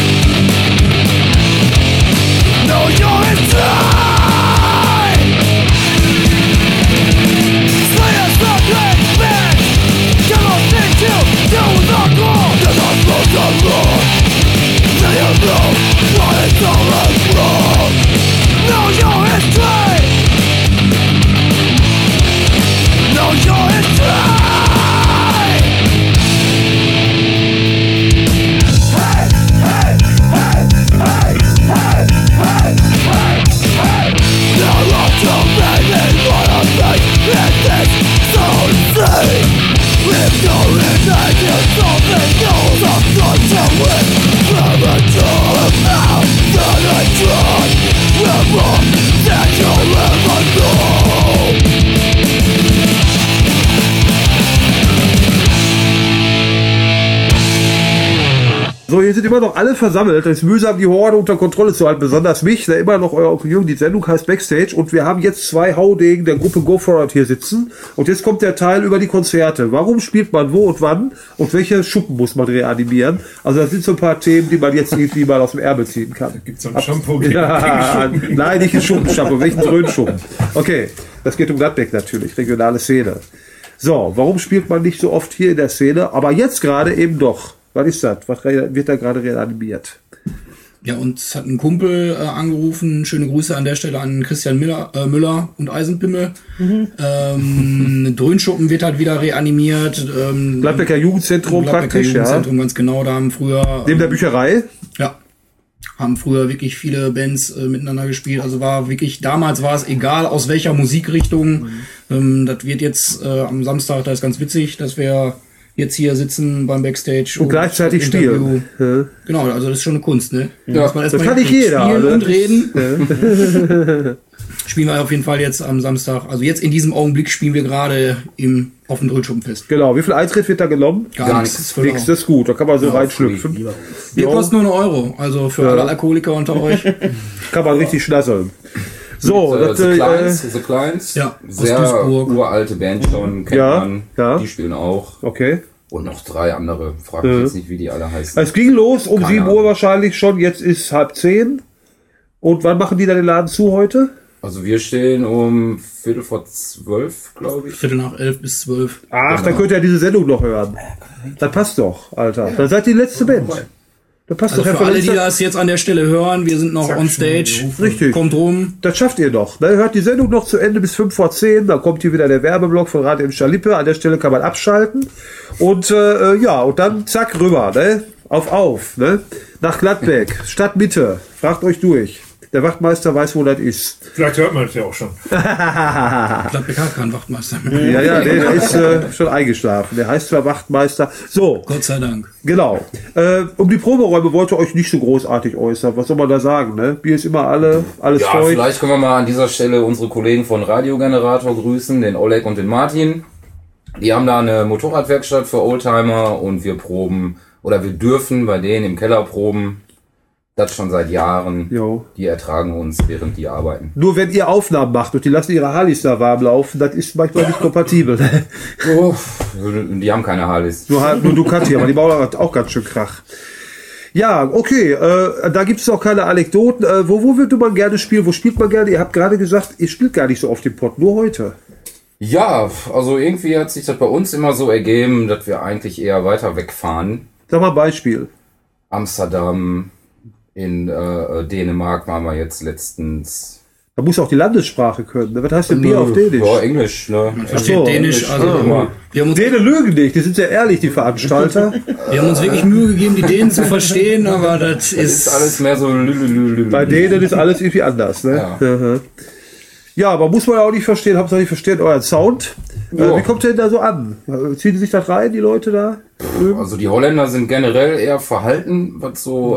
Know your history. Slayers the great man cannot take you to the ground. To the frozen road. Do you know what it's all about? So, hier sind immer noch alle versammelt. Es ist mühsam, die Horde unter Kontrolle zu halten. Besonders mich, da immer noch euer Onkel Jürgen. Die Sendung heißt Backstage. Und wir haben jetzt 2 Haudegen der Gruppe Go For It hier sitzen. Und jetzt kommt der Teil über die Konzerte. Warum spielt man wo und wann? Und welche Schuppen muss man reanimieren? Also das sind so ein paar Themen, die man jetzt irgendwie mal aus dem Ärmel ziehen kann. Gibt's so ein Shampoo? Ja, nein, nicht ein Schuppenshampoo. Welchen Dröhnschuppen? Okay, das geht um Gladbeck natürlich. Regionale Szene. So, warum spielt man nicht so oft hier in der Szene? Aber jetzt gerade eben doch. Was ist das? Was wird da gerade reanimiert? Ja, uns hat ein Kumpel angerufen. Schöne Grüße an der Stelle an Christian Müller und Eisenpimmel. Dröhnschuppen wird halt wieder reanimiert. Gladbecker Jugendzentrum praktisch, Jugendzentrum, ganz genau. Da haben früher... Neben der Bücherei? Ja. Haben früher wirklich viele Bands miteinander gespielt. Also war wirklich, damals war es egal, aus welcher Musikrichtung. Das wird jetzt am Samstag, das ist ganz witzig, dass wir jetzt hier sitzen beim Backstage und gleichzeitig spielen. Ja. Genau, also das ist schon eine Kunst, ne? Ja, das kann nicht jeder. Spielen und reden. Ja. Spielen wir auf jeden Fall jetzt am Samstag. Also jetzt in diesem Augenblick spielen wir gerade auf dem Dröhnschuppenfest. Genau. Wie viel Eintritt wird da genommen? Gar nichts. Nichts, das ist gut. Da kann man so reinschlüpfen. Wir kosten nur €1. Also für alle Alkoholiker unter euch. Kann man richtig schnasseln. So, The Clients, ja, sehr uralte Band schon, kennt man. Ja. Die spielen auch. Okay. Und noch 3 andere. Frag mich jetzt nicht, wie die alle heißen. Es ging los um 7 Uhr wahrscheinlich schon. Jetzt ist 9:30. Und wann machen die dann den Laden zu heute? Also wir stehen um 11:45, glaube ich. 11:45 bis 12. Ach, dann könnt ihr ja diese Sendung noch hören. Das passt doch, Alter. Dann seid ihr die letzte Band. Das passt also doch. Für alle, die das jetzt an der Stelle hören, wir sind noch on stage. Richtig. Kommt rum. Das schafft ihr noch. Dann hört die Sendung noch zu Ende bis 5:10. Dann kommt hier wieder der Werbeblock von Radio im Schalippe. An der Stelle kann man abschalten. Und und dann zack rüber, ne? Auf, ne? Nach Gladbeck, Stadtmitte. Fragt euch durch. Der Wachtmeister weiß, wo das ist. Vielleicht hört man das ja auch schon. Gladbeck hat keinen Wachtmeister mehr. Ja, der ist schon eingeschlafen. Der heißt zwar Wachtmeister. So. Gott sei Dank. Genau. Um die Proberäume wollt ihr euch nicht so großartig äußern. Was soll man da sagen, ne? Bier ist immer alles voll. Vielleicht können wir mal an dieser Stelle unsere Kollegen von Radiogenerator grüßen, den Oleg und den Martin. Die haben da eine Motorradwerkstatt für Oldtimer und wir dürfen bei denen im Keller proben. Das schon seit Jahren. Jo. Die ertragen uns, während die arbeiten. Nur wenn ihr Aufnahmen macht und die lassen ihre Harleys da warm laufen, das ist manchmal nicht kompatibel. Die haben keine Harleys. Nur Ducati, aber die bauen auch ganz schön Krach. Ja, okay, da gibt es auch keine Anekdoten. Wo würde man gerne spielen? Wo spielt man gerne? Ihr habt gerade gesagt, ihr spielt gar nicht so oft den Pott, nur heute. Ja, also irgendwie hat sich das bei uns immer so ergeben, dass wir eigentlich eher weiter wegfahren. Sag mal ein Beispiel. Amsterdam, in Dänemark waren wir jetzt letztens. Da muss auch die Landessprache können. Was heißt denn Bier auf Dänisch? Ja, Englisch, ne? Man versteht Dänisch, also Dänen lügen nicht, die sind sehr ehrlich, die Veranstalter. Wir haben uns wirklich Mühe gegeben, die Dänen zu verstehen, aber das ist alles mehr so bei denen ist alles irgendwie anders, ne? Ja. Ja, aber muss man auch nicht verstehen, hauptsache die verstehen euren Sound. Wie kommt ihr denn da so an? Ziehen sich das rein, die Leute da? Also die Holländer sind generell eher verhalten, was so,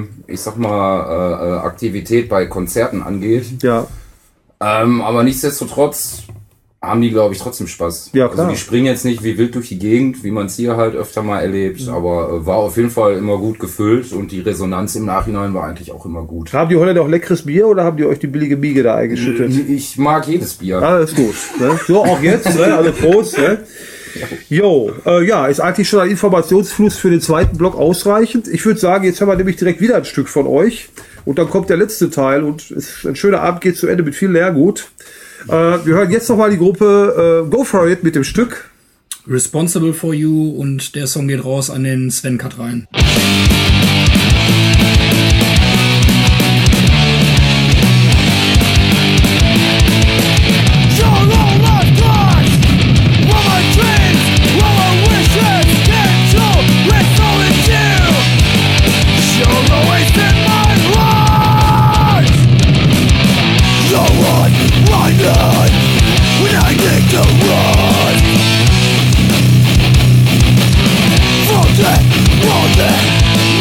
Aktivität bei Konzerten angeht. Ja. Aber nichtsdestotrotz haben die, glaube ich, trotzdem Spaß. Ja, klar. Also die springen jetzt nicht wie wild durch die Gegend, wie man es hier halt öfter mal erlebt, aber war auf jeden Fall immer gut gefüllt und die Resonanz im Nachhinein war eigentlich auch immer gut. Haben die Holländer auch leckeres Bier oder haben die euch die billige Miege da eingeschüttet? Ich mag jedes Bier. Alles gut. Ne? So, auch jetzt, ne? Also Prost, ne? Jo, ist eigentlich schon ein Informationsfluss für den zweiten Block ausreichend. Ich würde sagen, jetzt haben wir nämlich direkt wieder ein Stück von euch und dann kommt der letzte Teil und ein schöner Abend geht zu Ende mit viel Leergut. Wir hören jetzt nochmal die Gruppe Go For It mit dem Stück Responsible For You und der Song geht raus an den Sven Katrein. When I need to run from that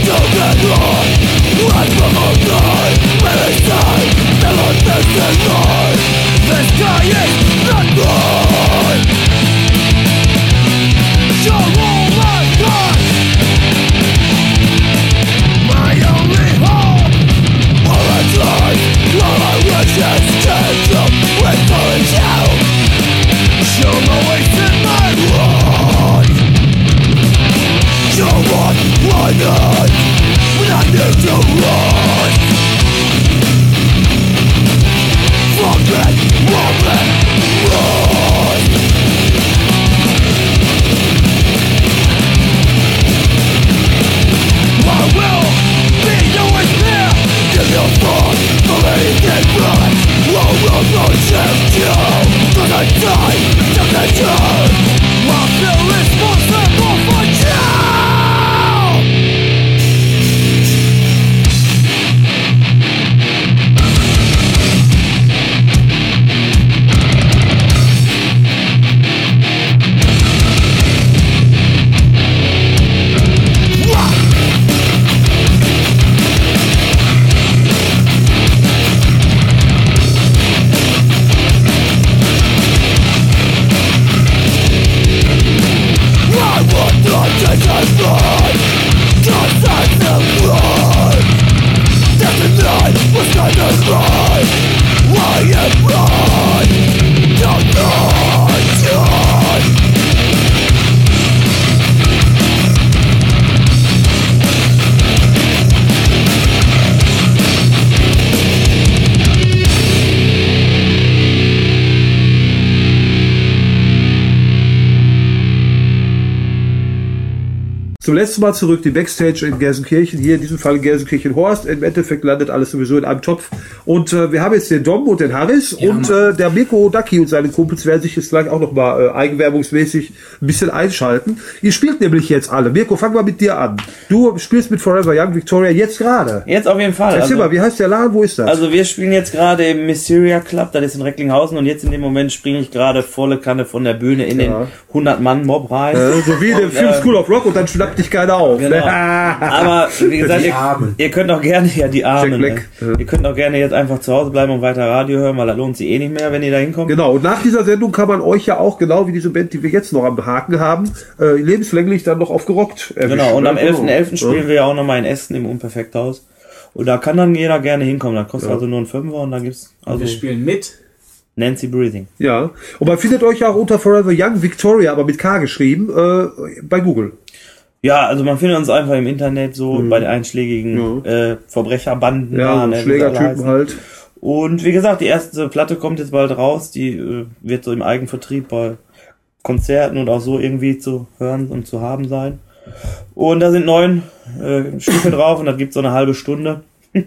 Zum letzten Mal zurück, die Backstage in Gelsenkirchen, hier in diesem Fall in Gelsenkirchen-Horst. Im Endeffekt landet alles sowieso in einem Topf. Und wir haben jetzt den Dom und den Harris und der Mirko Daki und seine Kumpels werden sich jetzt gleich auch nochmal eigenwerbungsmäßig ein bisschen einschalten. Ihr spielt nämlich jetzt alle. Mirko, fang mal mit dir an. Du spielst mit Forever Young Victoria jetzt gerade. Jetzt auf jeden Fall. Erzähl mal, wie heißt der Laden? Wo ist das? Also wir spielen jetzt gerade im Mysteria Club, das ist in Recklinghausen und jetzt in dem Moment springe ich gerade volle Kanne von der Bühne in den 100-Mann-Mob rein. So wie in dem Film School of Rock und dann schnappt dich keiner auf. Genau. Aber wie gesagt, ihr könnt auch gerne, ja die Armen, ihr könnt auch gerne jetzt einfach zu Hause bleiben und weiter Radio hören, weil das lohnt sich eh nicht mehr, wenn ihr da hinkommt. Genau, und nach dieser Sendung kann man euch ja auch, genau wie diese Band, die wir jetzt noch am Haken haben, lebenslänglich dann noch auf gerockt erwischen. Genau, und am 11.11. spielen wir ja auch nochmal in Essen im Unperfekthaus. Und da kann dann jeder gerne hinkommen. Da kostet also nur ein Fünfer und dann gibt's also wir spielen mit Nancy Breathing. Ja, und man findet euch ja auch unter Forever Young Victoria, aber mit K geschrieben, bei Google. Ja, also man findet uns einfach im Internet so bei den einschlägigen Verbrecherbanden. Ja, so Schlägertypen halt. Und wie gesagt, die erste Platte kommt jetzt bald raus. Die wird so im Eigenvertrieb bei Konzerten und auch so irgendwie zu hören und zu haben sein. Und da sind 9 Stücke drauf und das gibt so eine halbe Stunde.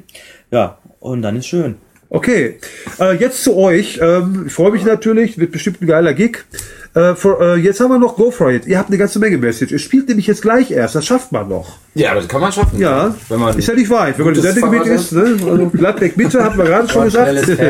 Ja, und dann ist schön. Okay, jetzt zu euch. Ich freue mich natürlich, wird bestimmt ein geiler Gig. Jetzt haben wir noch Go For It. Ihr habt eine ganze Menge Message. Ihr spielt nämlich jetzt gleich erst. Das schafft man noch. Ja, das kann man schaffen. Ja, wenn man ist ja nicht weit. Wenn man das Sendegebiet ist, ne? Also Gladbeck Mitte, hat man gerade schon gesagt.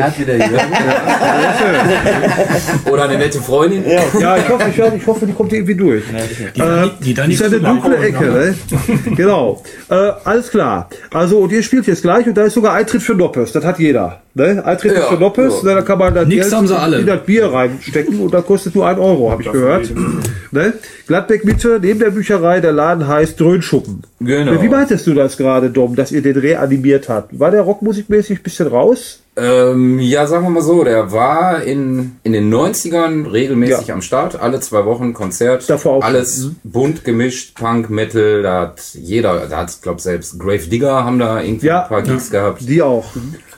Oder eine nette Freundin. Ja, ich hoffe, die kommt irgendwie durch. Die dann ist ja eine dunkle Ecke, ne? Genau. Alles klar. Also, und ihr spielt jetzt gleich und da ist sogar Eintritt für Noppes. Das hat jeder. Ne? Eintritt für Noppes, da kann man das Geld haben sie alle. in das Bier reinstecken und das kostet nur 1 Euro, habe ich gehört. Ne? Gladbeck Mitte, neben der Bücherei, der Laden heißt Dröhnschuppen. Genau. Wie meintest du das gerade, Dom, dass ihr den reanimiert habt? War der rockmusikmäßig ein bisschen raus? Ja, sagen wir mal so, der war in den 90ern regelmäßig am Start, alle 2 Wochen Konzert, davor auch alles bunt gemischt, Punk, Metal, da hat glaube selbst Grave Digger haben da irgendwie ein paar Gigs gehabt. Die auch.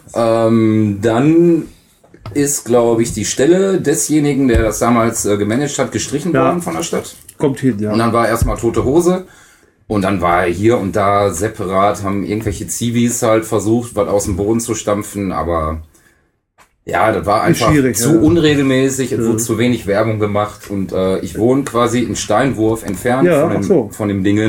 Dann ist, glaube ich, die Stelle desjenigen, der das damals gemanagt hat, gestrichen worden von der Stadt. Kommt hin, ja. Und dann war erstmal Tote Hose. Und dann war hier und da separat, haben irgendwelche Zivis halt versucht, was aus dem Boden zu stampfen, aber ja, das war einfach zu unregelmäßig, es wurde zu wenig Werbung gemacht und ich wohne quasi einen Steinwurf entfernt von dem Dingen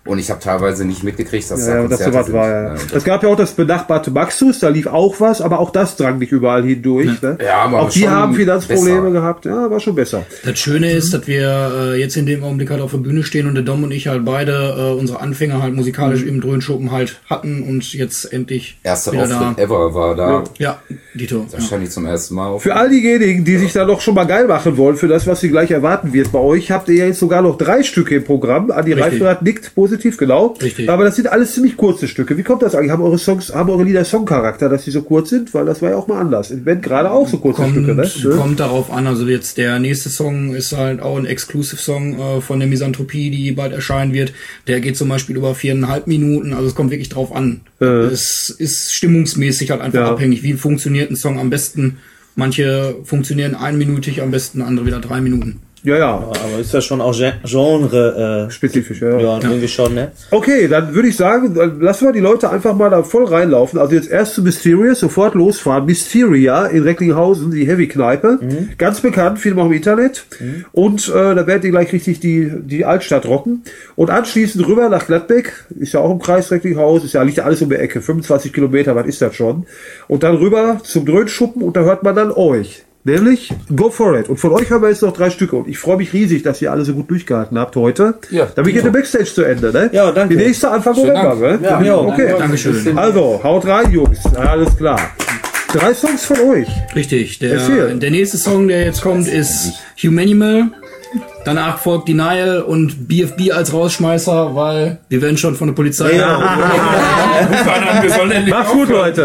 Und ich habe teilweise nicht mitgekriegt, dass Ja, da dass so Konzerte was sind. war, ja. Es gab ja auch das benachbarte Maxus, da lief auch was, aber auch das drang nicht überall hindurch. Ne? Ja, aber auch die schon haben Finanzprobleme besser. gehabt. Ja, war schon besser. Das Schöne ist, dass wir jetzt in dem Augenblick halt auf der Bühne stehen und der Dom und ich halt beide unsere Anfänge halt musikalisch im Dröhnschuppen halt hatten und jetzt endlich Erster wieder da. Auftritt ever war da. Ja, Dito. Ja. Wahrscheinlich zum ersten Mal auf. Für all diejenigen, die sich da noch schon mal geil machen wollen, für das, was sie gleich erwarten wird bei euch, habt ihr ja jetzt sogar noch 3 Stücke im Programm. Andi Richtig. Reifenrad nickt positiv, genau. Richtig. Aber das sind alles ziemlich kurze Stücke. Wie kommt das eigentlich? Haben eure Lieder Songcharakter, dass die so kurz sind? Weil das war ja auch mal anders. In Band gerade auch so kurze Stücke, ne? Kommt darauf an, also jetzt der nächste Song ist halt auch ein Exclusive-Song von der Misanthropie, die bald erscheinen wird. Der geht zum Beispiel über 4,5 Minuten, also es kommt wirklich drauf an. Es ist stimmungsmäßig halt einfach abhängig, wie funktioniert ein Song am besten. Manche funktionieren einminütig am besten, andere wieder 3 Minuten. Ja, ja. Aber ist ja schon auch Genre Spezifisch, ja. ja, irgendwie schon, ne? Okay, dann würde ich sagen, dann lassen wir die Leute einfach mal da voll reinlaufen. Also jetzt erst zu Mysterious, sofort losfahren. Mysteria in Recklinghausen, die Heavy-Kneipe. Ganz bekannt, viel auch im Internet. Und da werden die gleich richtig die Altstadt rocken. Und anschließend rüber nach Gladbeck, ist ja auch im Kreis Recklinghausen, liegt ja alles um die Ecke, 25 Kilometer, was ist das schon? Und dann rüber zum Dröhnschuppen und da hört man dann euch. Nämlich Go For It. Und von euch haben wir jetzt noch 3 Stücke. Und ich freue mich riesig, dass ihr alle so gut durchgehalten habt heute. Ja, Damit geht der Backstage zu Ende, ne? Ja, danke. Die nächste Anfang November, ne? Ja, okay. Dankeschön. Also, haut rein, Jungs. Alles klar. 3 Songs von euch. Richtig, Erzähl. der nächste Song, der jetzt kommt, ist Humanimal. Danach folgt Denial und BFB als Rausschmeißer, weil wir werden schon von der Polizei. Wir sollen endlich Macht's gut, Leute.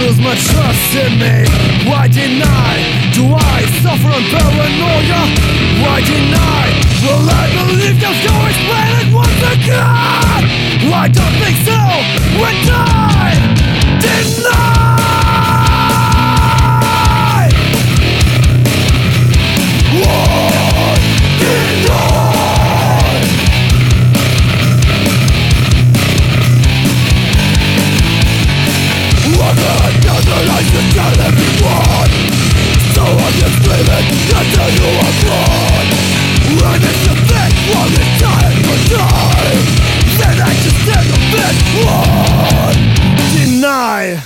lose my trust in me? Why deny? Do I suffer on paranoia? Why deny? Will I believe just go explain it once again? I don't think so. When I deny. I should tell everyone, so I'm just screaming until you are gone. When it's a bit long and time for time, then I just take a bit one. Deny.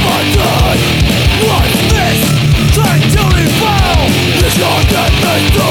What's this? Trying to evolve. It's not that mental.